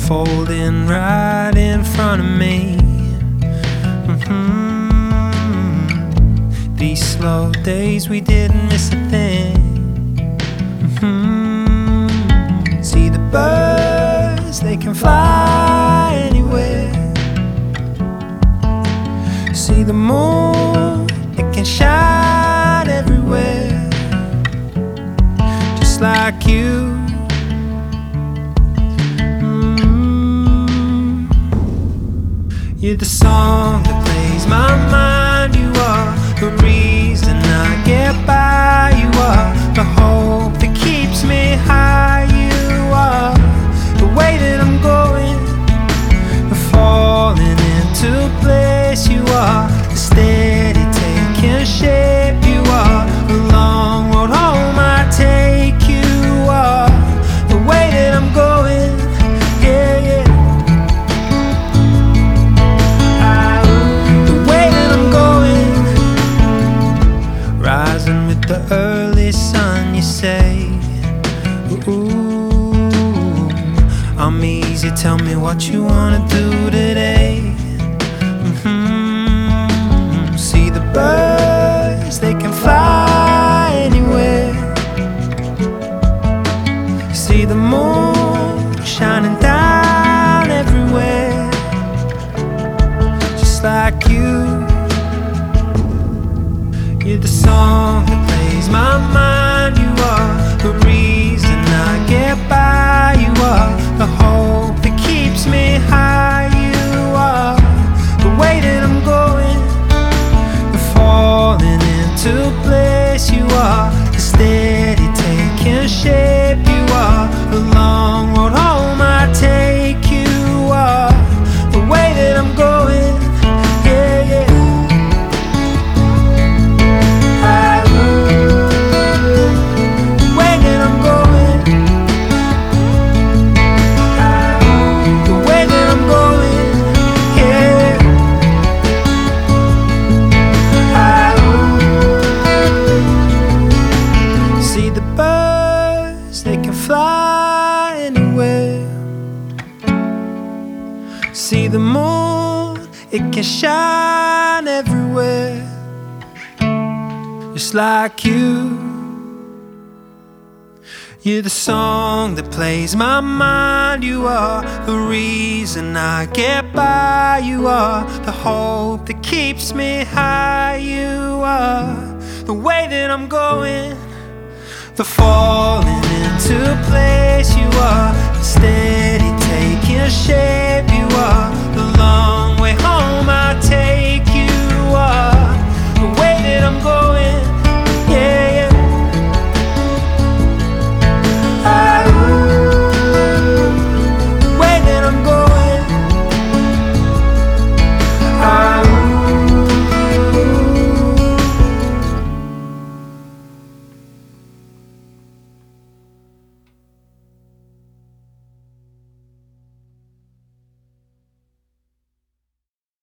unfolding right in front of me. These slow days we didn't miss a thing. See the birds, they can fly anywhere. See the moon, it can shine everywhere. Just like you. You're the song that plays my mind. You are the reason I get by. You are the hope that keeps me high. You are the way that I'm going, falling into place. You are the steady taking shape. You are the long road home I take. You are the way that I'm going. Yeah, yeah. Rising with the early sun, you say. Ooh, I'm easy, tell me what you wanna do today. See the birds, they can fly anywhere. See the moon shining down everywhere. Just like you. You're the song that plays my mind. You are the reason I get by. You are the hope that keeps me high. You are the way that I'm going, falling into place. You are the steady taking shape. You are the long road home I take. You are the way that I'm going. Yeah, yeah. They can fly anywhere. See the moon, it can shine everywhere. Just like you. You're the song that plays my mind. You are the reason I get by. You are the hope that keeps me high. You are the way that I'm going, the falling into place.